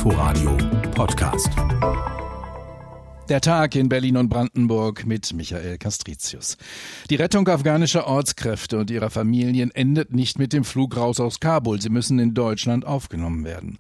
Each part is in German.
Inforadio Podcast. Der Tag in Berlin und Brandenburg mit Michael Castricius. Die Rettung afghanischer Ortskräfte und ihrer Familien endet nicht mit dem Flug raus aus Kabul. Sie müssen in Deutschland aufgenommen werden.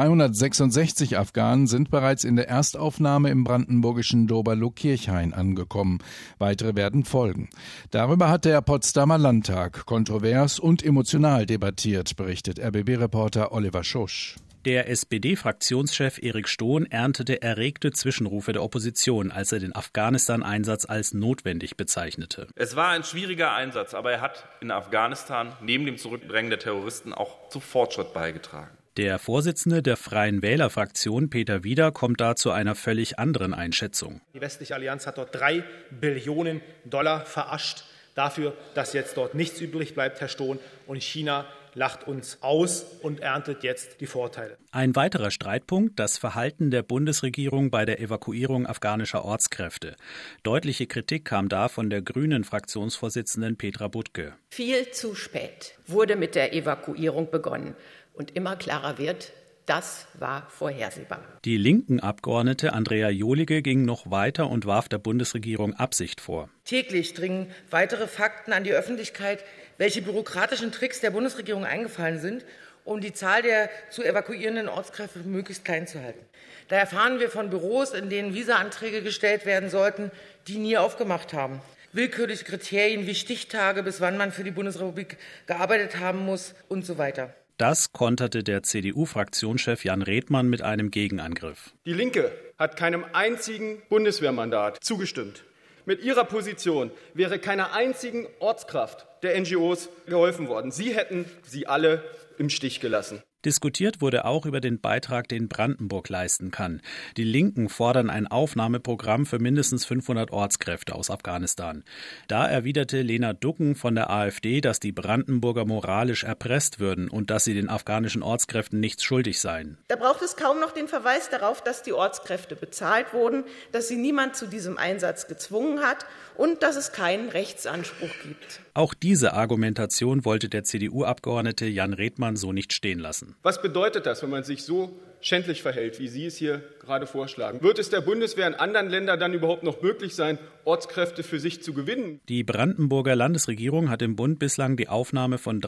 266 Afghanen sind bereits in der Erstaufnahme im brandenburgischen Doberlo-Kirchhain angekommen. Weitere werden folgen. Darüber hat der Potsdamer Landtag kontrovers und emotional debattiert, berichtet RBB-Reporter Oliver Schosch. Der SPD-Fraktionschef Erik Stohn erntete erregte Zwischenrufe der Opposition, als er den Afghanistan-Einsatz als notwendig bezeichnete. Es war ein schwieriger Einsatz, aber er hat in Afghanistan neben dem Zurückdrängen der Terroristen auch zu Fortschritt beigetragen. Der Vorsitzende der Freien Wähler-Fraktion, Peter Wieder, kommt da zu einer völlig anderen Einschätzung. Die westliche Allianz hat dort $3 Billionen verascht dafür, dass jetzt dort nichts übrig bleibt, Herr Stohn, und China lacht uns aus und erntet jetzt die Vorteile. Ein weiterer Streitpunkt, das Verhalten der Bundesregierung bei der Evakuierung afghanischer Ortskräfte. Deutliche Kritik kam da von der Grünen-Fraktionsvorsitzenden Petra Butke. Viel zu spät wurde mit der Evakuierung begonnen und immer klarer wird, das war vorhersehbar. Die linken Abgeordnete Andrea Jolige ging noch weiter und warf der Bundesregierung Absicht vor. Täglich dringen weitere Fakten an die Öffentlichkeit, welche bürokratischen Tricks der Bundesregierung eingefallen sind, um die Zahl der zu evakuierenden Ortskräfte möglichst klein zu halten. Da erfahren wir von Büros, in denen Visa-Anträge gestellt werden sollten, die nie aufgemacht haben. Willkürliche Kriterien wie Stichtage, bis wann man für die Bundesrepublik gearbeitet haben muss und so weiter. Das konterte der CDU-Fraktionschef Jan Redmann mit einem Gegenangriff. Die Linke hat keinem einzigen Bundeswehrmandat zugestimmt. Mit ihrer Position wäre keiner einzigen Ortskraft der NGOs geholfen worden. Sie hätten sie alle im Stich gelassen. Diskutiert wurde auch über den Beitrag, den Brandenburg leisten kann. Die Linken fordern ein Aufnahmeprogramm für mindestens 500 Ortskräfte aus Afghanistan. Da erwiderte Lena Ducken von der AfD, dass die Brandenburger moralisch erpresst würden und dass sie den afghanischen Ortskräften nichts schuldig seien. Da braucht es kaum noch den Verweis darauf, dass die Ortskräfte bezahlt wurden, dass sie niemand zu diesem Einsatz gezwungen hat und dass es keinen Rechtsanspruch gibt. Auch diese Argumentation wollte der CDU-Abgeordnete Jan Redmann so nicht stehen lassen. Was bedeutet das, wenn man sich so schändlich verhält, wie Sie es hier gerade vorschlagen? Wird es der Bundeswehr in anderen Ländern dann überhaupt noch möglich sein, Ortskräfte für sich zu gewinnen? Die Brandenburger Landesregierung hat im Bund bislang die Aufnahme von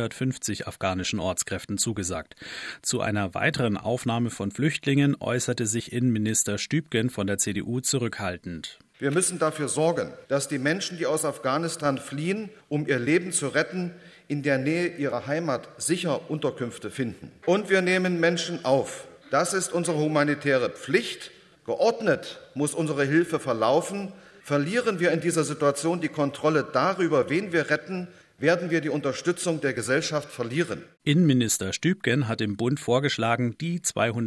350 afghanischen Ortskräften zugesagt. Zu einer weiteren Aufnahme von Flüchtlingen äußerte sich Innenminister Stübgen von der CDU zurückhaltend. Wir müssen dafür sorgen, dass die Menschen, die aus Afghanistan fliehen, um ihr Leben zu retten, in der Nähe ihrer Heimat sicher Unterkünfte finden. Und wir nehmen Menschen auf. Das ist unsere humanitäre Pflicht. Geordnet muss unsere Hilfe verlaufen. Verlieren wir in dieser Situation die Kontrolle darüber, wen wir retten, werden wir die Unterstützung der Gesellschaft verlieren. Innenminister Stübgen hat im Bund vorgeschlagen, die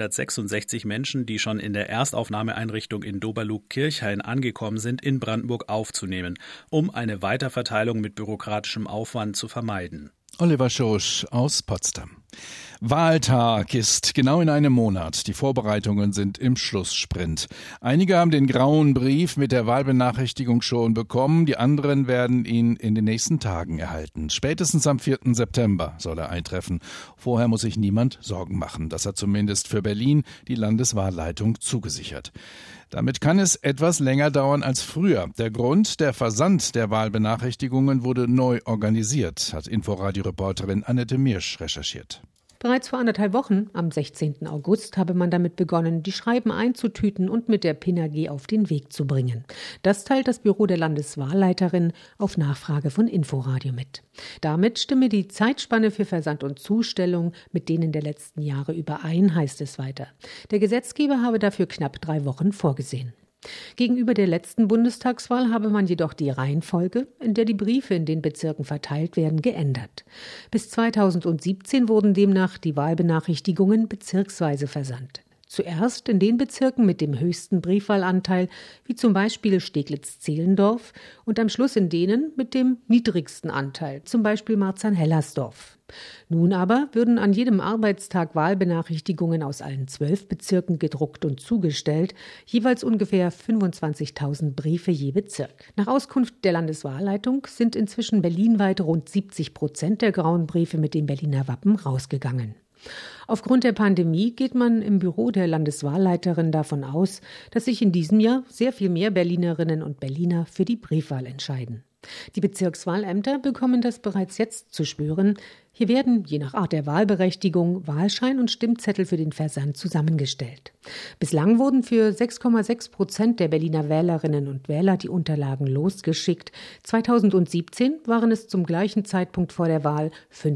266 Menschen, die schon in der Erstaufnahmeeinrichtung in Doberlo-Kirchhain angekommen sind, in Brandenburg aufzunehmen, um eine Weiterverteilung mit bürokratischem Aufwand zu vermeiden. Oliver Schosch aus Potsdam. Wahltag ist genau in einem Monat. Die Vorbereitungen sind im Schlusssprint. Einige haben den grauen Brief mit der Wahlbenachrichtigung schon bekommen. Die anderen werden ihn in den nächsten Tagen erhalten. Spätestens am 4. September soll er eintreffen. Vorher muss sich niemand Sorgen machen. Das hat zumindest für Berlin die Landeswahlleitung zugesichert. Damit kann es etwas länger dauern als früher. Der Grund, der Versand der Wahlbenachrichtigungen wurde neu organisiert, hat Inforadio-Reporterin Annette Mirsch recherchiert. Bereits vor 1,5 Wochen, am 16. August, habe man damit begonnen, die Schreiben einzutüten und mit der PIN AG auf den Weg zu bringen. Das teilt das Büro der Landeswahlleiterin auf Nachfrage von Inforadio mit. Damit stimme die Zeitspanne für Versand und Zustellung mit denen der letzten Jahre überein, heißt es weiter. Der Gesetzgeber habe dafür knapp 3 Wochen vorgesehen. Gegenüber der letzten Bundestagswahl habe man jedoch die Reihenfolge, in der die Briefe in den Bezirken verteilt werden, geändert. Bis 2017 wurden demnach die Wahlbenachrichtigungen bezirksweise versandt. Zuerst in den Bezirken mit dem höchsten Briefwahlanteil, wie zum Beispiel Steglitz-Zehlendorf, und am Schluss in denen mit dem niedrigsten Anteil, zum Beispiel Marzahn-Hellersdorf. Nun aber würden an jedem Arbeitstag Wahlbenachrichtigungen aus allen 12 Bezirken gedruckt und zugestellt, jeweils ungefähr 25.000 Briefe je Bezirk. Nach Auskunft der Landeswahlleitung sind inzwischen berlinweit rund 70% der grauen Briefe mit dem Berliner Wappen rausgegangen. Aufgrund der Pandemie geht man im Büro der Landeswahlleiterin davon aus, dass sich in diesem Jahr sehr viel mehr Berlinerinnen und Berliner für die Briefwahl entscheiden. Die Bezirkswahlämter bekommen das bereits jetzt zu spüren. Hier werden, je nach Art der Wahlberechtigung, Wahlschein und Stimmzettel für den Versand zusammengestellt. Bislang wurden für 6,6% der Berliner Wählerinnen und Wähler die Unterlagen losgeschickt. 2017 waren es zum gleichen Zeitpunkt vor der Wahl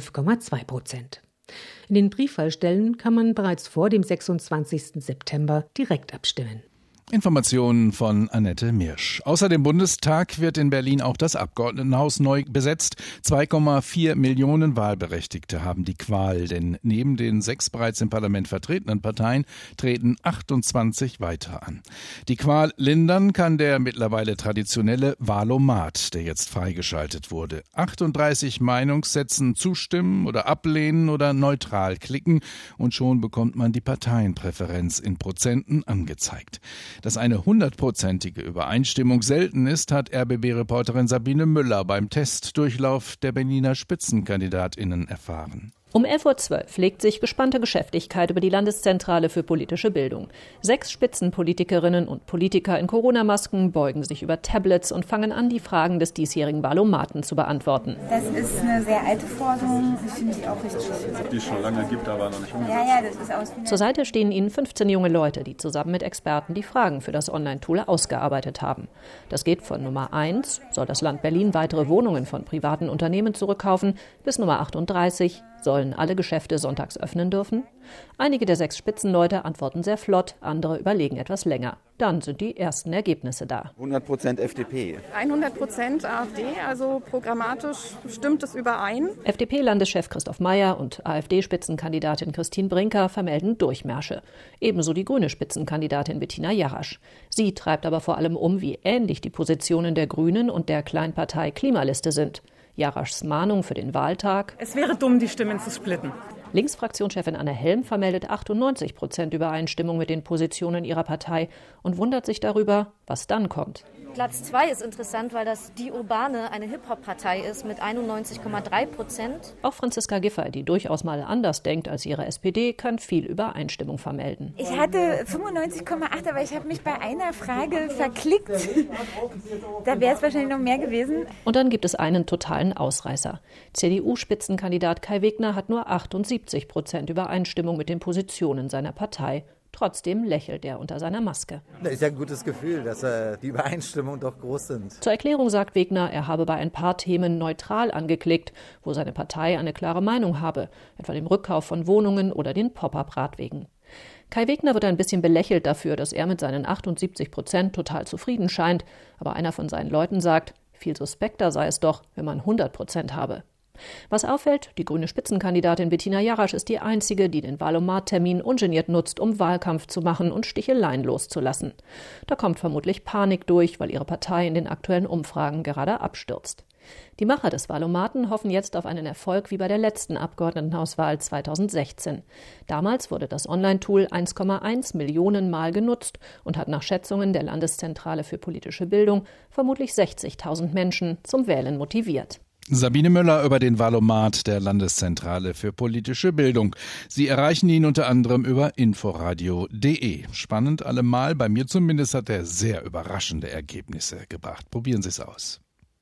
5,2%. In den Briefwahlstellen kann man bereits vor dem 26. September direkt abstimmen. Informationen von Annette Mirsch. Außer dem Bundestag wird in Berlin auch das Abgeordnetenhaus neu besetzt. 2,4 Millionen Wahlberechtigte haben die Qual, denn neben den 6 bereits im Parlament vertretenen Parteien treten 28 weitere an. Die Qual lindern kann der mittlerweile traditionelle Wahlomat, der jetzt freigeschaltet wurde. 38 Meinungssätzen zustimmen oder ablehnen oder neutral klicken und schon bekommt man die Parteienpräferenz in Prozenten angezeigt. Dass eine 100%ige Übereinstimmung selten ist, hat RBB-Reporterin Sabine Müller beim Testdurchlauf der Berliner SpitzenkandidatInnen erfahren. Um 11.12 Uhr legt sich gespannte Geschäftigkeit über die Landeszentrale für politische Bildung. 6 Spitzenpolitikerinnen und Politiker in Corona-Masken beugen sich über Tablets und fangen an, die Fragen des diesjährigen Wahlomaten zu beantworten. Das ist eine sehr alte Forderung. Ich finde die auch richtig. Die es schon lange gibt, aber noch nicht umgesetzt. Ja, das ist aus. Zur Seite stehen ihnen 15 junge Leute, die zusammen mit Experten die Fragen für das Online-Tool ausgearbeitet haben. Das geht von Nummer 1, soll das Land Berlin weitere Wohnungen von privaten Unternehmen zurückkaufen, bis Nummer 38, sollen alle Geschäfte sonntags öffnen dürfen? Einige der 6 Spitzenleute antworten sehr flott, andere überlegen etwas länger. Dann sind die ersten Ergebnisse da. 100% FDP. 100% AfD, also programmatisch stimmt es überein. FDP-Landeschef Christoph Mayer und AfD-Spitzenkandidatin Christine Brinker vermelden Durchmärsche. Ebenso die grüne Spitzenkandidatin Bettina Jarasch. Sie treibt aber vor allem um, wie ähnlich die Positionen der Grünen und der Kleinpartei Klimaliste sind. Jaraschs Mahnung für den Wahltag: Es wäre dumm, die Stimmen zu splitten. Linksfraktionschefin Anne Helm vermeldet 98% Übereinstimmung mit den Positionen ihrer Partei und wundert sich darüber, was dann kommt. Platz 2 ist interessant, weil das Die Urbane eine Hip-Hop-Partei ist mit 91,3%. Auch Franziska Giffey, die durchaus mal anders denkt als ihre SPD, kann viel Übereinstimmung vermelden. Ich hatte 95,8, aber ich habe mich bei einer Frage verklickt. Da wäre es wahrscheinlich noch mehr gewesen. Und dann gibt es einen totalen Ausreißer. CDU-Spitzenkandidat Kai Wegner hat nur 78% Übereinstimmung mit den Positionen seiner Partei. Trotzdem lächelt er unter seiner Maske. Das ist ja ein gutes Gefühl, dass die Übereinstimmungen doch groß sind. Zur Erklärung sagt Wegner, er habe bei ein paar Themen neutral angeklickt, wo seine Partei eine klare Meinung habe, etwa dem Rückkauf von Wohnungen oder den Pop-up-Radwegen. Kai Wegner wird ein bisschen belächelt dafür, dass er mit seinen 78% total zufrieden scheint, aber einer von seinen Leuten sagt, viel suspekter sei es doch, wenn man 100% habe. Was auffällt, die grüne Spitzenkandidatin Bettina Jarasch ist die einzige, die den Wahlomat-Termin ungeniert nutzt, um Wahlkampf zu machen und Sticheleien loszulassen. Da kommt vermutlich Panik durch, weil ihre Partei in den aktuellen Umfragen gerade abstürzt. Die Macher des Wahlomaten hoffen jetzt auf einen Erfolg wie bei der letzten Abgeordnetenhauswahl 2016. Damals wurde das Online-Tool 1,1 Millionen Mal genutzt und hat nach Schätzungen der Landeszentrale für politische Bildung vermutlich 60.000 Menschen zum Wählen motiviert. Sabine Müller über den Wahlomat der Landeszentrale für politische Bildung. Sie erreichen ihn unter anderem über inforadio.de. Spannend allemal, bei mir zumindest hat er sehr überraschende Ergebnisse gebracht. Probieren Sie es aus.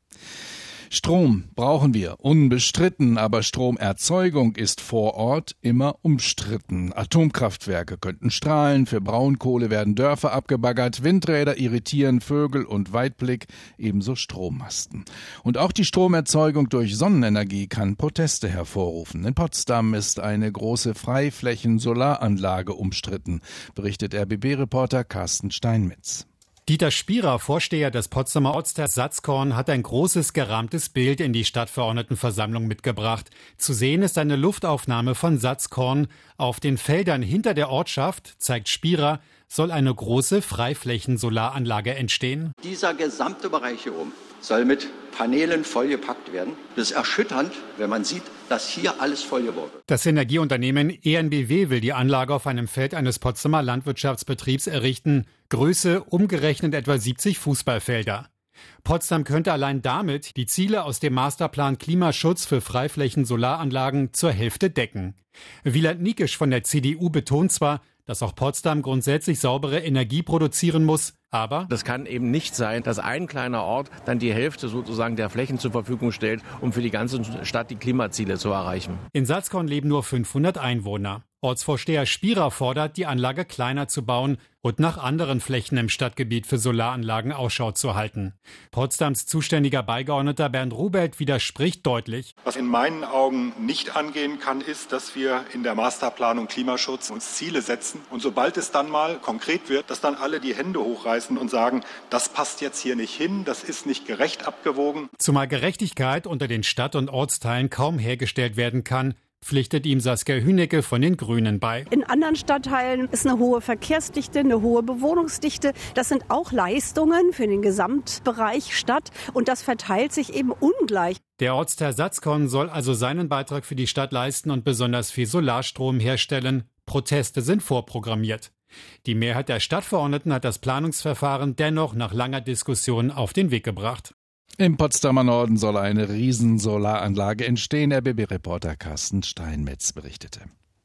Strom brauchen wir, unbestritten, aber Stromerzeugung ist vor Ort immer umstritten. Atomkraftwerke könnten strahlen, für Braunkohle werden Dörfer abgebaggert, Windräder irritieren Vögel und Weitblick, ebenso Strommasten. Und auch die Stromerzeugung durch Sonnenenergie kann Proteste hervorrufen. In Potsdam ist eine große Freiflächen-Solaranlage umstritten, berichtet RBB-Reporter Carsten Steinmetz. Dieter Spierer, Vorsteher des Potsdamer Ortsteils Satzkorn, hat ein großes gerahmtes Bild in die Stadtverordnetenversammlung mitgebracht. Zu sehen ist eine Luftaufnahme von Satzkorn. Auf den Feldern hinter der Ortschaft, zeigt Spierer, soll eine große Freiflächen-Solaranlage entstehen. Dieser gesamte Bereich hier oben soll mit Paneelen vollgepackt werden. Das ist erschütternd, wenn man sieht, dass hier alles vollgebaut wird. Das Energieunternehmen EnBW will die Anlage auf einem Feld eines Potsdamer Landwirtschaftsbetriebs errichten. Größe umgerechnet etwa 70 Fußballfelder. Potsdam könnte allein damit die Ziele aus dem Masterplan Klimaschutz für Freiflächen-Solaranlagen zur Hälfte decken. Wieland Niekisch von der CDU betont zwar, dass auch Potsdam grundsätzlich saubere Energie produzieren muss, aber das kann eben nicht sein, dass ein kleiner Ort dann die Hälfte sozusagen der Flächen zur Verfügung stellt, um für die ganze Stadt die Klimaziele zu erreichen. In Salzkorn leben nur 500 Einwohner. Ortsvorsteher Spierer fordert, die Anlage kleiner zu bauen und nach anderen Flächen im Stadtgebiet für Solaranlagen Ausschau zu halten. Potsdams zuständiger Beigeordneter Bernd Rubelt widerspricht deutlich. Was in meinen Augen nicht angehen kann, ist, dass wir in der Masterplanung Klimaschutz uns Ziele setzen und sobald es dann mal konkret wird, dass dann alle die Hände hochreißen und sagen, das passt jetzt hier nicht hin, das ist nicht gerecht abgewogen. Zumal Gerechtigkeit unter den Stadt- und Ortsteilen kaum hergestellt werden kann, pflichtet ihm Saskia Hünecke von den Grünen bei. In anderen Stadtteilen ist eine hohe Verkehrsdichte, eine hohe Bewohnungsdichte. Das sind auch Leistungen für den Gesamtbereich Stadt und das verteilt sich eben ungleich. Der Ortsteil Salzkorn soll also seinen Beitrag für die Stadt leisten und besonders viel Solarstrom herstellen. Proteste sind vorprogrammiert. Die Mehrheit der Stadtverordneten hat das Planungsverfahren dennoch nach langer Diskussion auf den Weg gebracht. Im Potsdamer Norden soll eine Riesensolaranlage entstehen, RBB-Reporter Carsten Steinmetz berichtete.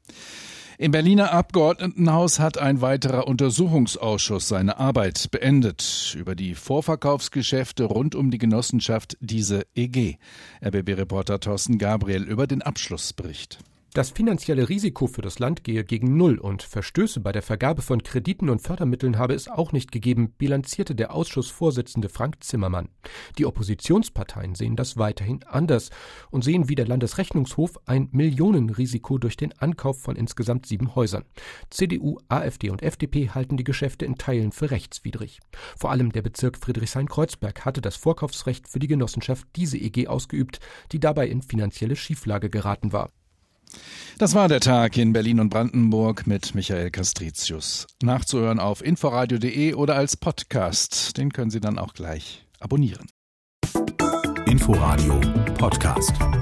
Im Berliner Abgeordnetenhaus hat ein weiterer Untersuchungsausschuss seine Arbeit beendet über die Vorverkaufsgeschäfte rund um die Genossenschaft Diese EG. RBB-Reporter Thorsten Gabriel über den Abschlussbericht. Das finanzielle Risiko für das Land gehe gegen Null und Verstöße bei der Vergabe von Krediten und Fördermitteln habe es auch nicht gegeben, bilanzierte der Ausschussvorsitzende Frank Zimmermann. Die Oppositionsparteien sehen das weiterhin anders und sehen wie der Landesrechnungshof ein Millionenrisiko durch den Ankauf von insgesamt 7 Häusern. CDU, AfD und FDP halten die Geschäfte in Teilen für rechtswidrig. Vor allem der Bezirk Friedrichshain-Kreuzberg hatte das Vorkaufsrecht für die Genossenschaft Diese EG ausgeübt, die dabei in finanzielle Schieflage geraten war. Das war der Tag in Berlin und Brandenburg mit Michael Castricius. Nachzuhören auf inforadio.de oder als Podcast. Den können Sie dann auch gleich abonnieren. Inforadio Podcast.